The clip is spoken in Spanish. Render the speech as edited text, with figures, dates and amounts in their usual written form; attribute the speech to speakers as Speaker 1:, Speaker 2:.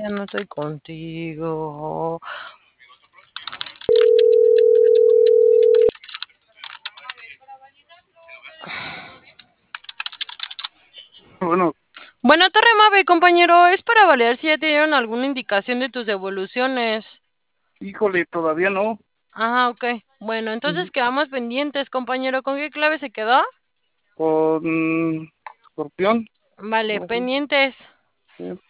Speaker 1: ya no estoy contigo.
Speaker 2: Bueno,
Speaker 1: Bueno, Torre Mave, compañero, es para validar si ya te dieron alguna indicación de tus devoluciones.
Speaker 2: híjole, todavía no.
Speaker 1: Ajá, ok. Bueno,
Speaker 2: Ujú.
Speaker 1: entonces quedamos pendientes, compañero. ¿Con qué clave se quedó?
Speaker 2: Con Escorpión.
Speaker 1: Vale,
Speaker 2: Gracias.
Speaker 1: pendientes.
Speaker 2: Sí.